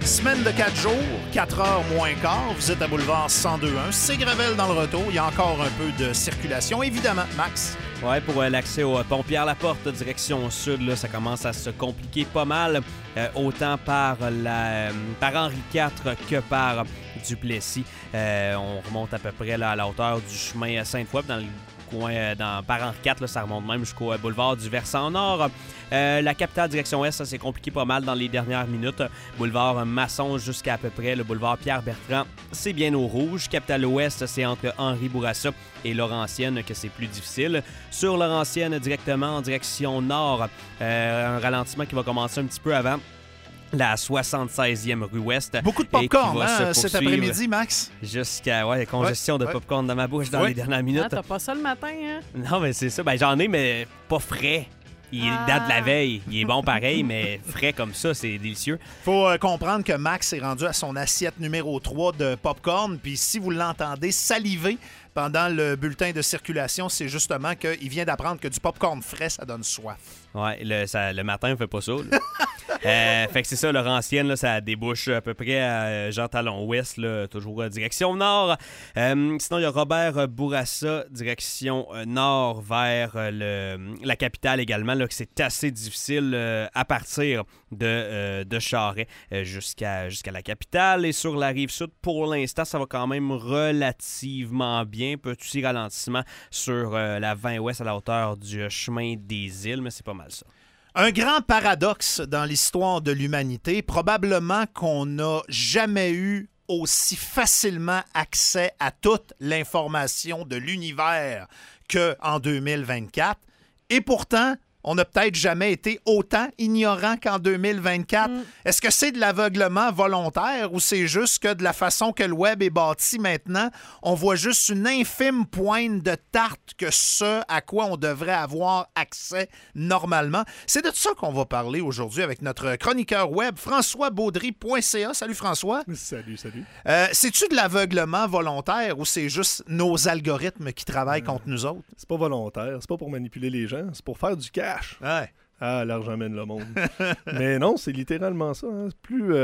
Semaine de 4 jours, 4 heures moins quart. Vous êtes à Boulevard 102.1. C'est Gravel dans le retour. Il y a encore un peu de circulation, évidemment. Max? Ouais, pour l'accès au pont Pierre-Laporte, direction sud, là, ça commence à se compliquer pas mal, autant par Henri IV que par Duplessis. On remonte à peu près là, à la hauteur du chemin Sainte-Foy, dans le coin, par Henri IV, là, ça remonte même jusqu'au boulevard du Versant Nord. La capitale direction Est, ça s'est compliqué pas mal dans les dernières minutes. Boulevard Masson jusqu'à peu près le boulevard Pierre-Bertrand, c'est bien au rouge. Capitale Ouest, c'est entre Henri Bourassa et Laurentienne que c'est plus difficile. Sur Laurentienne, directement en direction nord, un ralentissement qui va commencer un petit peu avant la 76e rue Ouest. Beaucoup de popcorn cet après-midi, Max? Jusqu'à congestion de popcorn dans ma bouche dans les dernières minutes. Ah, t'as pas ça le matin, hein? Non, mais c'est ça. Ben, j'en ai, mais pas frais. Il date de la veille. Il est bon pareil, mais frais comme ça, c'est délicieux. Faut comprendre que Max est rendu à son assiette numéro 3 de popcorn. Puis si vous l'entendez saliver pendant le bulletin de circulation, c'est justement qu'il vient d'apprendre que du popcorn frais, ça donne soif. Ouais, le matin, on fait pas ça. Fait que c'est ça, Laurentienne, là, ça débouche à peu près à Jean-Talon-Ouest, là, toujours direction nord. Sinon, il y a Robert Bourassa, direction nord vers la capitale également, là, que c'est assez difficile à partir de Charest jusqu'à la capitale. Et sur la rive sud, pour l'instant, ça va quand même relativement bien. Petit ralentissement sur la 20 ouest à la hauteur du chemin des îles, mais c'est pas mal ça. Un grand paradoxe dans l'histoire de l'humanité, probablement qu'on n'a jamais eu aussi facilement accès à toute l'information de l'univers qu'en 2024. Et pourtant, on n'a peut-être jamais été autant ignorant qu'en 2024. Est-ce que c'est de l'aveuglement volontaire ou c'est juste que de la façon que le web est bâti maintenant, on voit juste une infime pointe de tarte que ce à quoi on devrait avoir accès normalement? C'est de ça qu'on va parler aujourd'hui avec notre chroniqueur web, françoisbaudry.ca. Salut François. Salut. C'est-tu de l'aveuglement volontaire ou c'est juste nos algorithmes qui travaillent contre nous autres? C'est pas volontaire, c'est pas pour manipuler les gens, c'est pour faire du cash. Ouais. Ah, l'argent mène le monde. Mais non, c'est littéralement ça. Hein.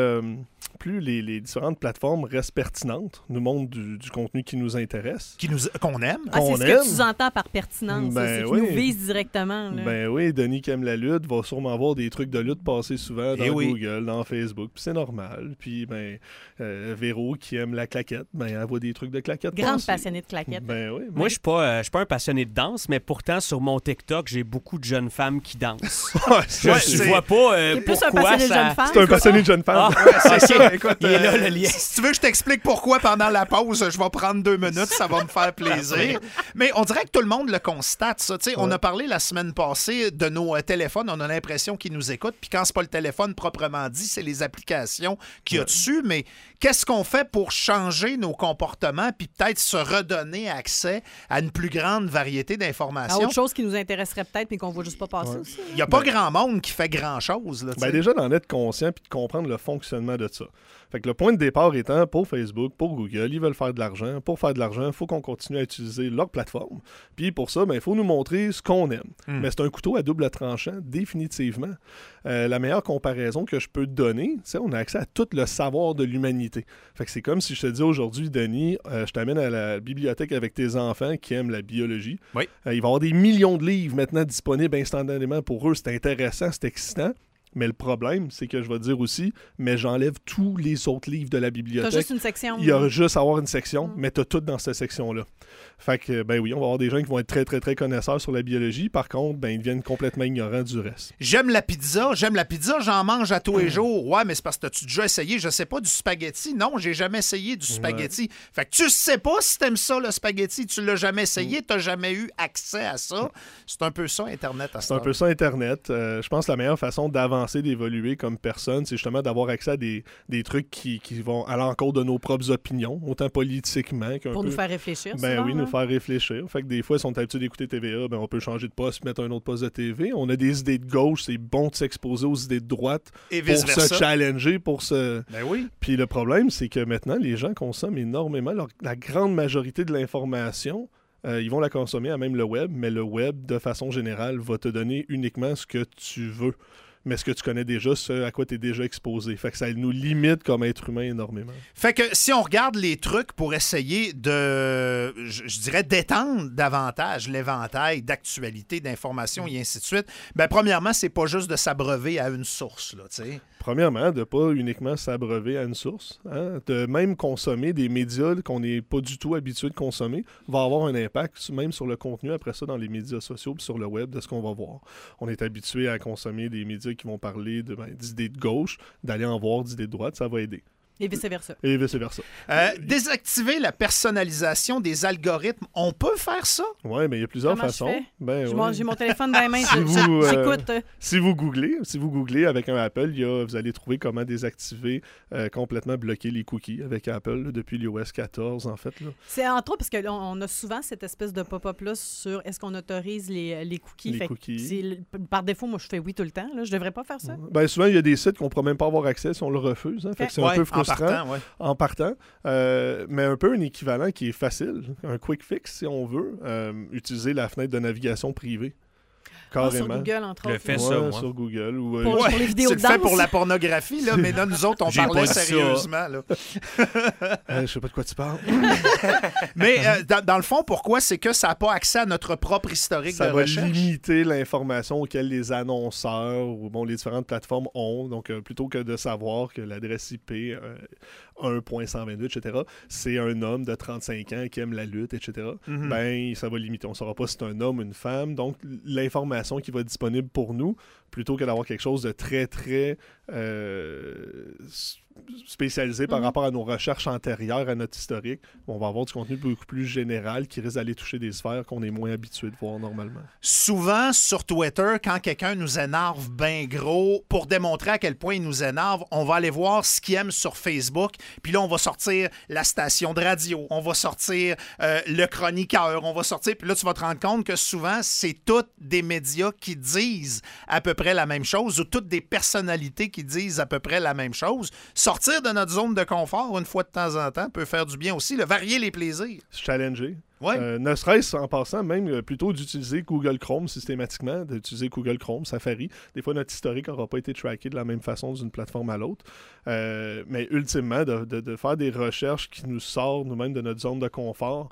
Plus les différentes plateformes restent pertinentes, nous montrent du contenu qui nous intéresse. Qu'on aime. C'est ce que tu entends par pertinence. C'est qu'ils nous visent directement. Là. Ben oui, Denis qui aime la lutte va sûrement voir des trucs de lutte passer souvent dans Google, dans Facebook, puis c'est normal. Puis Véro qui aime la claquette, elle voit des trucs de claquette. Grande passionnée de claquette. Ben oui. Moi, je suis pas un passionné de danse, mais pourtant, sur mon TikTok, j'ai beaucoup de jeunes femmes qui dansent. Je vois pas pourquoi ça... C'est un passionné de jeune femme. C'est ça. Écoute, il est là, le lien. Si tu veux, je t'explique pourquoi pendant la pause. Je vais prendre 2 minutes. Ça va me faire plaisir. Mais on dirait que tout le monde le constate, ça. On a parlé la semaine passée de nos téléphones. On a l'impression qu'ils nous écoutent. Puis quand c'est pas le téléphone proprement dit, c'est les applications qu'il y a dessus. Mais qu'est-ce qu'on fait pour changer nos comportements puis peut-être se redonner accès à une plus grande variété d'informations? Autre chose qui nous intéresserait peut-être mais qu'on voit juste pas passer aussi. Il n'y a pas grand monde qui fait grand-chose. Là, déjà, d'en être conscient puis de comprendre le fonctionnement de ça. Fait que le point de départ étant, pour Facebook, pour Google, ils veulent faire de l'argent. Pour faire de l'argent, il faut qu'on continue à utiliser leur plateforme. Puis pour ça, il faut nous montrer ce qu'on aime. Mais c'est un couteau à double tranchant, définitivement. La meilleure comparaison que je peux te donner, c'est on a accès à tout le savoir de l'humanité. Fait que c'est comme si je te dis aujourd'hui, Denis, je t'amène à la bibliothèque avec tes enfants qui aiment la biologie. Oui. Il va y avoir des millions de livres maintenant disponibles instantanément pour eux. C'est intéressant, c'est excitant. Mais le problème, c'est que je vais dire aussi, mais j'enlève tous les autres livres de la bibliothèque. T'as juste une section. Il y a juste à avoir une section, mais t'as tout dans cette section-là. Fait que, oui, on va avoir des gens qui vont être très, très, très connaisseurs sur la biologie. Par contre, ils deviennent complètement ignorants du reste. J'aime la pizza, j'en mange à tous les jours. Ouais, mais c'est parce que t'as-tu déjà essayé, je sais pas, du spaghetti? Non, j'ai jamais essayé du spaghetti. Ouais. Fait que tu sais pas si t'aimes ça, le spaghetti. Tu l'as jamais essayé, t'as jamais eu accès à ça. C'est un peu ça, Internet, à ce C'est un peu ça, Internet. Je pense que la meilleure façon d'avancer, d'évoluer comme personne, c'est justement d'avoir accès à des trucs qui vont à l'encontre de nos propres opinions, autant politiquement qu'un peu... Pour nous faire réfléchir, nous faire réfléchir. Fait que des fois, ils sont habitués d'écouter TVA, on peut changer de poste, mettre un autre poste de TV. On a des idées de gauche, c'est bon de s'exposer aux idées de droite et pour se challenger, pour se... Ben oui. Puis le problème, c'est que maintenant, les gens consomment énormément. La grande majorité de l'information, ils vont la consommer à même le web, mais le web, de façon générale, va te donner uniquement ce que tu veux. mais ce que tu connais déjà, ce à quoi tu es déjà exposé. Fait que ça nous limite comme être humain énormément. Fait que si on regarde les trucs pour essayer de, je dirais, d'étendre davantage l'éventail d'actualités, d'informations et ainsi de suite, bien, premièrement, c'est pas juste de s'abreuver à une source, là, tu sais. Premièrement, de ne pas uniquement s'abreuver à une source, hein, de même consommer des médias qu'on n'est pas du tout habitué de consommer, va avoir un impact même sur le contenu après ça dans les médias sociaux et sur le web de ce qu'on va voir. On est habitué à consommer des médias qui vont parler d'idées de gauche, d'aller en voir d'idées de droite, ça va aider. Et vice-versa. Et vice-versa. Désactiver la personnalisation des algorithmes, on peut faire ça? Oui, mais il y a plusieurs façons. J'ai mon téléphone dans les mains, j'écoute. Si vous googlez avec un Apple, vous allez trouver comment désactiver, complètement bloquer les cookies avec Apple là, depuis l'iOS 14, en fait. Là. C'est entre autres parce qu'on a souvent cette espèce de pop-up-là sur est-ce qu'on autorise les cookies. Cookies. Par défaut, moi, je fais oui tout le temps. Là. Je devrais pas faire ça. Souvent, il y a des sites qu'on ne pourra même pas avoir accès si on le refuse. Hein. Fait que c'est un peu frustrant. En partant, mais un peu un équivalent qui est facile, un quick fix si on veut, utiliser la fenêtre de navigation privée. Carrément. Sur Google, entre autres. Je fais ça, moi. Sur Google. Ou, pour les vidéos de danse. Tu le fais pour la pornographie, là, mais là, nous autres, on parlait sérieusement. Là. Je sais pas de quoi tu parles. Mais dans le fond, pourquoi? C'est que ça n'a pas accès à notre propre historique de recherche. Ça va limiter l'information auquel les annonceurs ou les différentes plateformes ont. Donc, plutôt que de savoir que l'adresse IP 1.128, etc., c'est un homme de 35 ans qui aime la lutte, etc., ça va limiter. On ne saura pas si c'est un homme ou une femme. Donc, l'information qui va être disponible pour nous, plutôt que d'avoir quelque chose de très, très spécialisé par rapport à nos recherches antérieures à notre historique. On va avoir du contenu beaucoup plus général qui risque d'aller toucher des sphères qu'on est moins habitué de voir normalement. Souvent, sur Twitter, quand quelqu'un nous énerve bien gros, pour démontrer à quel point il nous énerve, on va aller voir ce qu'il aime sur Facebook, puis là, on va sortir la station de radio, on va sortir le chroniqueur, on va sortir, puis là, tu vas te rendre compte que souvent, c'est tous des médias qui disent à peu près la même chose, ou toutes des personnalités qui disent à peu près la même chose. Sortir de notre zone de confort une fois de temps en temps peut faire du bien aussi, varier les plaisirs. Se challenger. Ouais. Ne serait-ce en passant même plutôt d'utiliser Google Chrome systématiquement, d'utiliser Google Chrome, Safari. Des fois, notre historique n'aura pas été tracké de la même façon d'une plateforme à l'autre. Mais ultimement, de faire des recherches qui nous sortent nous-mêmes de notre zone de confort,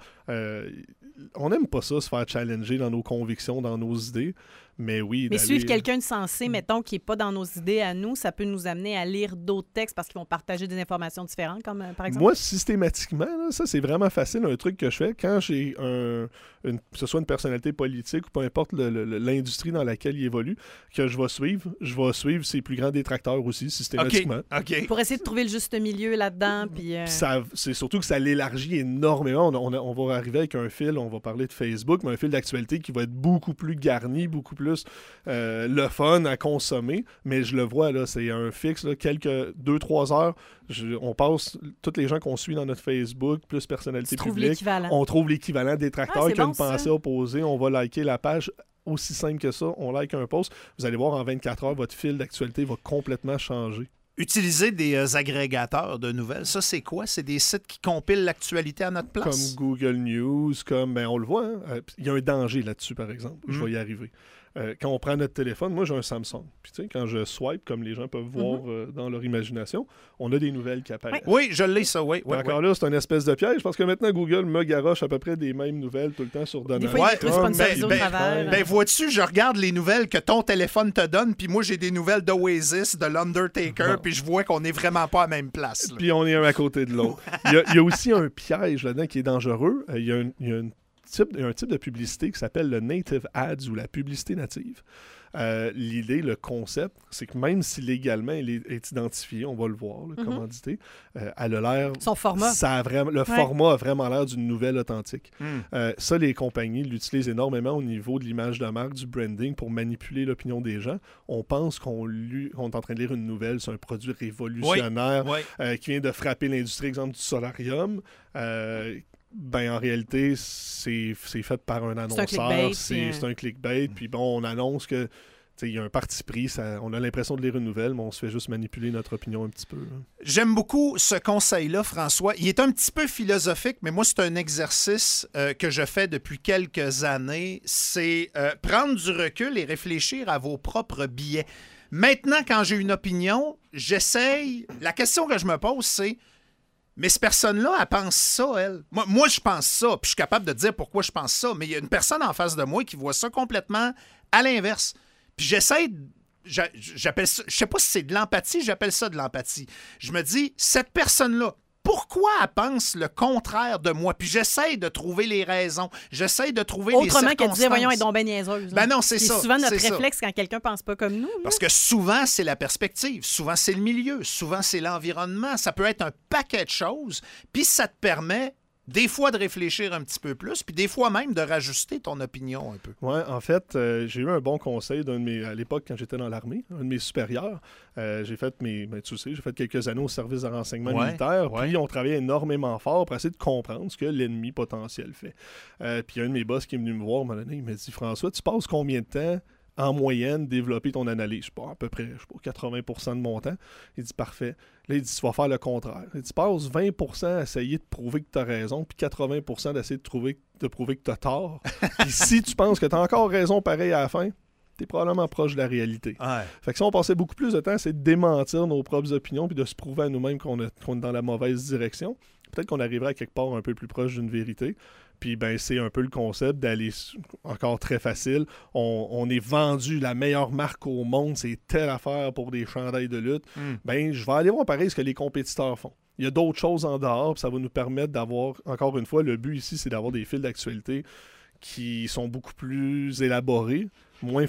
on n'aime pas ça, se faire challenger dans nos convictions, dans nos idées. Mais oui, mais suivre quelqu'un de sensé, mettons, qui n'est pas dans nos idées à nous, ça peut nous amener à lire d'autres textes parce qu'ils vont partager des informations différentes, comme par exemple? Moi, systématiquement, là, ça, c'est vraiment facile. Un truc que je fais, quand j'ai que ce soit une personnalité politique ou peu importe l'industrie dans laquelle il évolue, que je vais suivre ses plus grands détracteurs aussi, systématiquement. Okay. Pour essayer de trouver le juste milieu là-dedans. Puis c'est surtout que ça l'élargit énormément. On va arriver avec un fil, on va parler de Facebook, mais un fil d'actualité qui va être beaucoup plus garni, beaucoup plus le fun à consommer, mais je le vois, là, c'est un fixe, là, quelques 2-3 heures, on passe, tous les gens qu'on suit dans notre Facebook, plus personnalité publique, on trouve l'équivalent détracteur qui a une pensée opposée, on va liker la page. Aussi simple que ça, on like un post, vous allez voir en 24 heures, votre fil d'actualité va complètement changer. Utiliser des agrégateurs de nouvelles, ça c'est quoi? C'est des sites qui compilent l'actualité à notre place? Comme Google News, on le voit, hein? Il y a un danger là-dessus, par exemple. Je vais y arriver. Quand on prend notre téléphone, moi j'ai un Samsung. Puis tu sais, quand je swipe, comme les gens peuvent voir dans leur imagination, on a des nouvelles qui apparaissent. Oui, je l'ai ça, oui. Encore là, c'est une espèce de piège parce que maintenant Google me garoche à peu près des mêmes nouvelles tout le temps sur Donald. Des fois, il est sponsorisé au travers. Ben vois-tu, je regarde les nouvelles que ton téléphone te donne, puis moi j'ai des nouvelles d'Oasis, de l'Undertaker, puis je vois qu'on n'est vraiment pas à la même place. Puis on est un à côté de l'autre. Il y a aussi un piège là-dedans qui est dangereux. Il y a un type de publicité qui s'appelle le native ads ou la publicité native. L'idée, le concept, c'est que même si légalement elle est identifiée, on va le voir, commandité, elle a l'air... Son format. Format a vraiment l'air d'une nouvelle authentique. Ça, les compagnies l'utilisent énormément au niveau de l'image de marque, du branding, pour manipuler l'opinion des gens. On pense qu'on est en train de lire une nouvelle, c'est un produit révolutionnaire qui vient de frapper l'industrie, exemple du solarium. En réalité, c'est fait par un annonceur. C'est un clickbait. Puis bon, on annonce que il y a un parti pris. On a l'impression de lire une nouvelle, mais on se fait juste manipuler notre opinion un petit peu. Là. J'aime beaucoup ce conseil-là, François. Il est un petit peu philosophique, mais moi, c'est un exercice que je fais depuis quelques années. C'est prendre du recul et réfléchir à vos propres biais. Maintenant, quand j'ai une opinion, j'essaye... La question que je me pose, c'est... Mais cette personne-là, elle pense ça, elle. Moi, je pense ça, puis je suis capable de dire pourquoi je pense ça, mais il y a une personne en face de moi qui voit ça complètement à l'inverse. Puis j'essaie... J'appelle ça... Je sais pas si c'est de l'empathie, j'appelle ça de l'empathie. Je me dis, cette personne-là, pourquoi elle pense le contraire de moi? Puis j'essaie de trouver les raisons. J'essaie de trouver les circonstances. Autrement qu'elle disait, voyons, elle est donc ben niaiseuse. Ben non, c'est ça. C'est souvent notre c'est réflexe ça. quand quelqu'un pense pas comme nous. Parce que souvent, c'est la perspective. Souvent, c'est le milieu. Souvent, c'est l'environnement. Ça peut être un paquet de choses. Puis ça te permet... des fois de réfléchir un petit peu plus, puis des fois même de rajuster ton opinion un peu. Oui, en fait, j'ai eu un bon conseil à l'époque quand j'étais dans l'armée, un de mes supérieurs. J'ai fait j'ai fait quelques années au service de renseignement militaire, puis on travaillait énormément fort pour essayer de comprendre ce que l'ennemi potentiel fait. Puis un de mes boss qui est venu me voir, à un moment donné, il m'a dit « François, tu passes combien de temps en moyenne, développer ton analyse? » Je sais pas, à peu près 80% de mon temps. Il dit « Parfait. » Là, il dit « Tu vas faire le contraire. » Il dit « Passe 20% à essayer de prouver que tu as raison, puis 80% d'essayer de prouver que tu as tort. Puis si tu penses que tu as encore raison pareil à la fin, tu es probablement proche de la réalité. Ouais. » Fait que si on passait beaucoup plus de temps à essayer de démentir nos propres opinions, puis de se prouver à nous-mêmes qu'on est dans la mauvaise direction, peut-être qu'on arriverait à quelque part un peu plus proche d'une vérité. Puis ben c'est un peu le concept d'aller, encore très facile, on est vendu la meilleure marque au monde, c'est telle affaire pour des chandails de lutte. Ben je vais aller voir pareil ce que les compétiteurs font. Il y a d'autres choses en dehors, puis ça va nous permettre d'avoir, encore une fois, le but ici, c'est d'avoir des fils d'actualité qui sont beaucoup plus élaborés, moins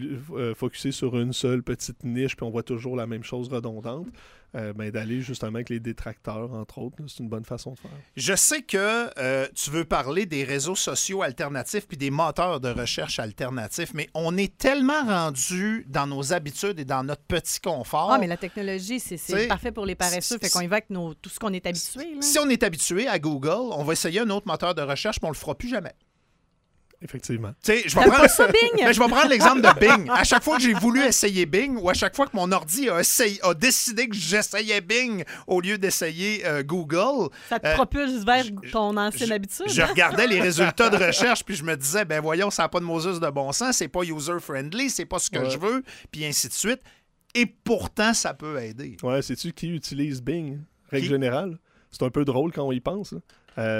focusés sur une seule petite niche, puis on voit toujours la même chose redondante. D'aller justement avec les détracteurs, entre autres, là, c'est une bonne façon de faire. Je sais que tu veux parler des réseaux sociaux alternatifs puis des moteurs de recherche alternatifs, mais on est tellement rendu dans nos habitudes et dans notre petit confort. Ah, mais la technologie, c'est parfait pour les paresseux. Fait qu'on y va avec tout ce qu'on est habitué. Là. Si on est habitué à Google, on va essayer un autre moteur de recherche, mais on le fera plus jamais. Effectivement. Je vais pas ça, Bing? je vais prendre l'exemple de Bing. À chaque fois que j'ai voulu essayer Bing ou à chaque fois que mon ordi a décidé que j'essayais Bing au lieu d'essayer Google... Ça te propulse vers ton ancienne habitude. Je regardais les résultats de recherche puis je me disais, ben voyons, ça n'a pas de Moses de bon sens, c'est pas user-friendly, c'est pas ce que je veux, puis ainsi de suite. Et pourtant, ça peut aider. Ouais, sais-tu qui utilise Bing, règle générale? C'est un peu drôle quand on y pense, là.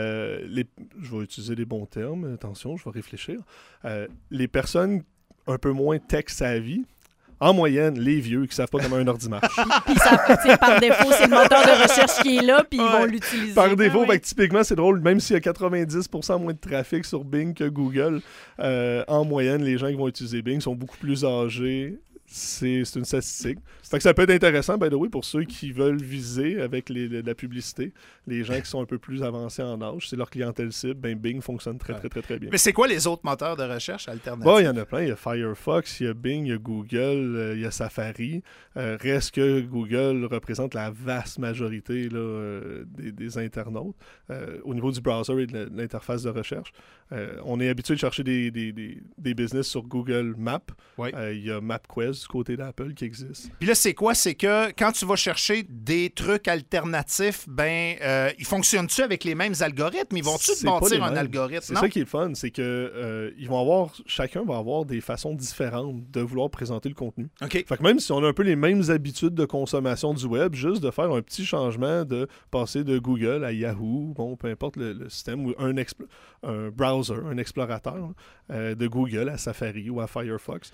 Je vais utiliser les bons termes, attention, je vais réfléchir. Les personnes un peu moins tech-savvy, en moyenne, les vieux qui ne savent pas comment un ordi marche. Puis par défaut, c'est le moteur de recherche qui est là, puis ils vont l'utiliser. Par défaut, typiquement, c'est drôle, même s'il y a 90% moins de trafic sur Bing que Google, en moyenne, les gens qui vont utiliser Bing sont beaucoup plus âgés. C'est une statistique. Fait que ça peut être intéressant, by the way, pour ceux qui veulent viser avec la publicité, les gens qui sont un peu plus avancés en âge, c'est leur clientèle cible, ben Bing fonctionne très bien. Mais c'est quoi les autres moteurs de recherche alternatifs? Bon, il y en a plein. Il y a Firefox, il y a Bing, il y a Google, il y a Safari. Reste que Google représente la vaste majorité là, des internautes. Au niveau du browser et de l'interface de recherche, on est habitué de chercher des business sur Google Maps. Oui. Il y a MapQuest du côté d'Apple qui existe. Puis là, c'est quoi? C'est que quand tu vas chercher des trucs alternatifs, ils fonctionnent-tu avec les mêmes algorithmes? Ils vont-tu te bâtir un algorithme? C'est ça qui est le fun, c'est que chacun va avoir des façons différentes de vouloir présenter le contenu. OK. Fait que même si on a un peu les mêmes habitudes de consommation du web, juste de faire un petit changement de passer de Google à Yahoo, bon, peu importe le système, ou un browser, un explorateur, de Google à Safari ou à Firefox,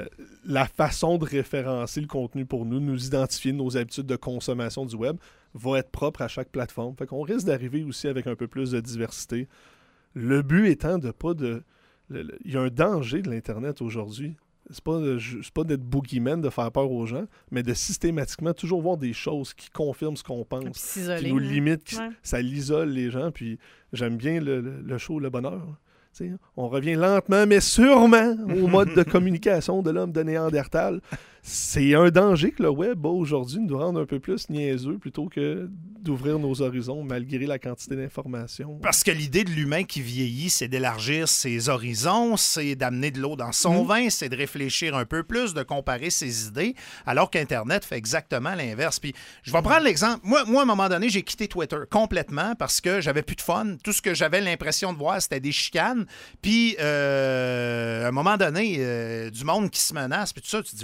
la façon de référencer le contenu pour nous identifier nos habitudes de consommation du web va être propre à chaque plateforme. Fait qu'on risque d'arriver aussi avec un peu plus de diversité. Le but étant de pas de... Il y a un danger de l'Internet aujourd'hui. C'est pas d'être boogeyman, de faire peur aux gens, mais de systématiquement toujours voir des choses qui confirment ce qu'on pense, qui nous limitent, ça l'isole les gens. Puis j'aime bien le show Le Bonheur. T'sais, on revient lentement, mais sûrement au mode de communication de l'homme de Néandertal. C'est un danger que le web a aujourd'hui, de nous rendre un peu plus niaiseux plutôt que d'ouvrir nos horizons malgré la quantité d'informations. Parce que l'idée de l'humain qui vieillit, c'est d'élargir ses horizons, c'est d'amener de l'eau dans son vin, c'est de réfléchir un peu plus, de comparer ses idées, alors qu'Internet fait exactement l'inverse. Puis je vais prendre l'exemple. Moi, à un moment donné, j'ai quitté Twitter complètement parce que j'avais plus de fun. Tout ce que j'avais l'impression de voir, c'était des chicanes. Puis à un moment donné, du monde qui se menace, puis tout ça, tu te dis, ben voyons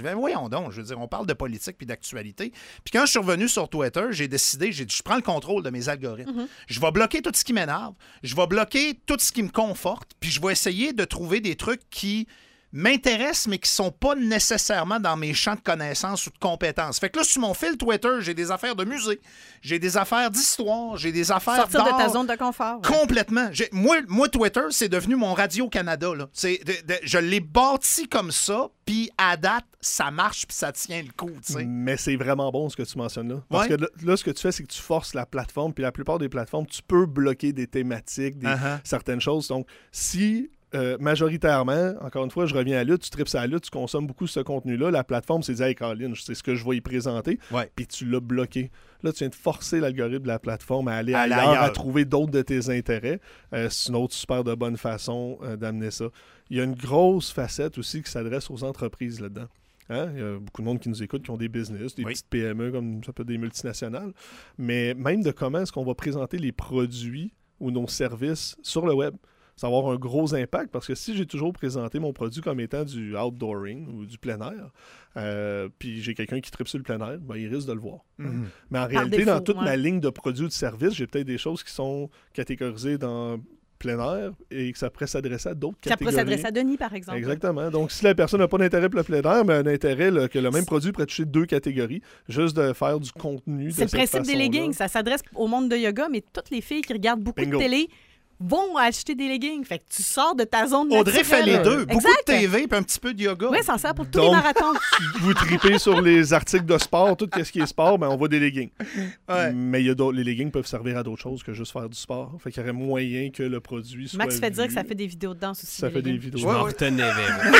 donc. Je veux dire, on parle de politique puis d'actualité. Puis quand je suis revenu sur Twitter, j'ai décidé, je prends le contrôle de mes algorithmes. Je vais bloquer tout ce qui m'énerve. Je vais bloquer tout ce qui me conforte. Puis je vais essayer de trouver des trucs qui m'intéressent, mais qui sont pas nécessairement dans mes champs de connaissances ou de compétences. Fait que là, sur mon fil Twitter, j'ai des affaires de musée, j'ai des affaires d'histoire, j'ai des affaires Sortir d'art. de ta zone de confort. Ouais. Complètement. Moi, Twitter, c'est devenu mon Radio-Canada. Là. Je l'ai bâti comme ça, puis à date, ça marche, puis ça tient le coup. T'sais. Mais c'est vraiment bon ce que tu mentionnes là. Parce que là, ce que tu fais, c'est que tu forces la plateforme, puis la plupart des plateformes, tu peux bloquer des thématiques, certaines choses. Donc, si... majoritairement, encore une fois, je reviens à Lutte, tu tripes à Lutte, tu consommes beaucoup ce contenu-là. La plateforme s'est dit, hey, Colin, c'est ce que je vais y présenter, puis tu l'as bloqué. Là, tu viens de forcer l'algorithme de la plateforme à aller ailleurs, à trouver d'autres de tes intérêts. C'est une autre super de bonne façon d'amener ça. Il y a une grosse facette aussi qui s'adresse aux entreprises là-dedans. Hein? Il y a beaucoup de monde qui nous écoute, qui ont des business, des petites PME, comme ça peut être des multinationales. Mais même de comment est-ce qu'on va présenter les produits ou nos services sur le web. Ça va avoir un gros impact parce que si j'ai toujours présenté mon produit comme étant du outdooring ou du plein air, puis j'ai quelqu'un qui tripe sur le plein air, ben, il risque de le voir. Mais en réalité, dans toute ma ligne de produits ou de services, j'ai peut-être des choses qui sont catégorisées dans plein air et que ça pourrait s'adresser à d'autres catégories. Ça pourrait s'adresser à Denis, par exemple. Exactement. Donc, si la personne n'a pas d'intérêt pour le plein air, mais un intérêt que le même produit pourrait toucher 2 catégories, juste de faire du contenu. C'est le principe des leggings. Ça s'adresse au monde de yoga, mais toutes les filles qui regardent beaucoup de télé vont acheter des leggings. Fait que tu sors de ta zone naturelle. Audrey fait les deux. Beaucoup de TV puis un petit peu de yoga. Oui, ça sert pour tous les marathons. Vous tripez sur les articles de sport, tout ce qui est sport, ben on voit des leggings. Mais les leggings peuvent servir à d'autres choses que juste faire du sport. Fait qu'il y aurait moyen que le produit soit Max fait dire que ça fait des vidéos de danse aussi. Ça fait des vidéos de danse. Je m'en retenais,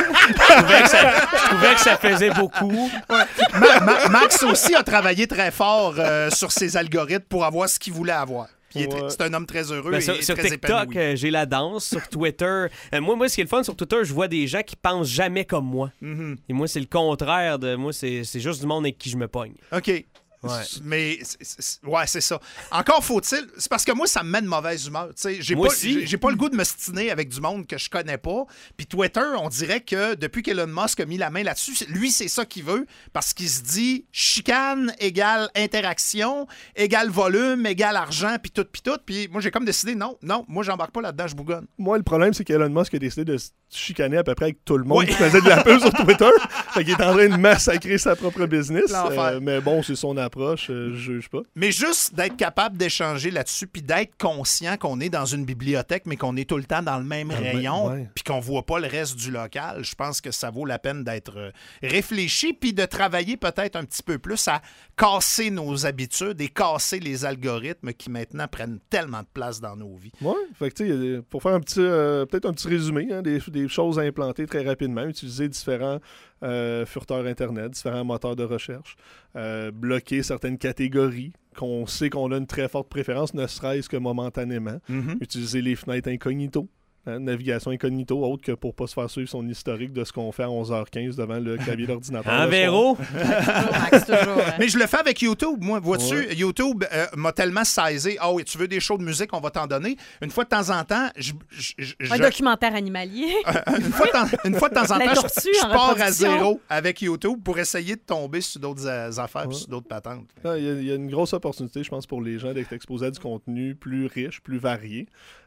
je trouvais que ça faisait beaucoup. Max aussi a travaillé très fort sur ses algorithmes pour avoir ce qu'il voulait avoir. C'est un homme très heureux et sur très TikTok, j'ai la danse. Sur Twitter, moi, ce qui est le fun, sur Twitter, je vois des gens qui pensent jamais comme moi. Et moi, c'est le contraire de moi. C'est juste du monde avec qui je me pogne. OK. Mais c'est ça. Encore faut-il... C'est parce que moi, ça me met de mauvaise humeur. J'ai pas le goût de me stiner avec du monde que je connais pas. Puis Twitter, on dirait que depuis qu'Elon Musk a mis la main là-dessus, lui, c'est ça qu'il veut parce qu'il se dit chicane égale interaction, égale volume, égale argent, puis tout. Puis moi, j'ai comme décidé, non, moi, j'embarque pas là-dedans, je bougonne. Moi, le problème, c'est qu'Elon Musk a décidé de chicaner à peu près avec tout le monde qui faisait de la pub sur Twitter. Fait qu'il est en train de massacrer sa propre business. Mais bon, c'est son approche, je juge pas. Mais juste d'être capable d'échanger là-dessus puis d'être conscient qu'on est dans une bibliothèque mais qu'on est tout le temps dans le même rayon puis qu'on voit pas le reste du local, je pense que ça vaut la peine d'être réfléchi puis de travailler peut-être un petit peu plus à casser nos habitudes et casser les algorithmes qui maintenant prennent tellement de place dans nos vies. Oui, fait que tu sais, pour faire un petit peut-être un petit résumé, hein, des choses à implanter très rapidement, utiliser différents furteurs Internet, différents moteurs de recherche, bloquer certaines catégories qu'on sait qu'on a une très forte préférence, ne serait-ce que momentanément, utiliser les fenêtres incognito. Navigation incognito, autre que pour ne pas se faire suivre son historique de ce qu'on fait à 11h15 devant le clavier d'ordinateur. En véro! Mais je le fais avec YouTube, moi. Vois-tu, YouTube m'a tellement saisi. Ah oui, tu veux des shows de musique, on va t'en donner. Une fois de temps en temps, un documentaire animalier. une fois de temps en temps, je pars à zéro avec YouTube pour essayer de tomber sur d'autres affaires et sur d'autres patentes. Il y a une grosse opportunité, je pense, pour les gens d'être exposés à du contenu plus riche, plus varié.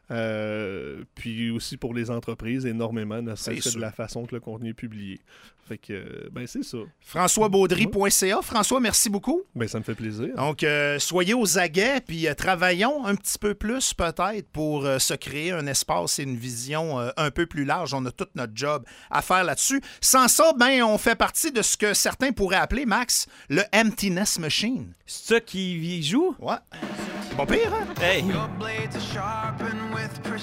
Puis aussi pour les entreprises, énormément, ne serait-ce que de la façon que le contenu est publié. Fait que, c'est ça. FrançoisBaudry.ca. François, merci beaucoup. Ça me fait plaisir. Donc, soyez aux aguets, puis travaillons un petit peu plus peut-être pour se créer un espace et une vision un peu plus large. On a tout notre job à faire là-dessus. Sans ça, on fait partie de ce que certains pourraient appeler, Max, le emptiness machine. C'est ça qui y joue? Ouais. C'est pas pire, hein? Hey!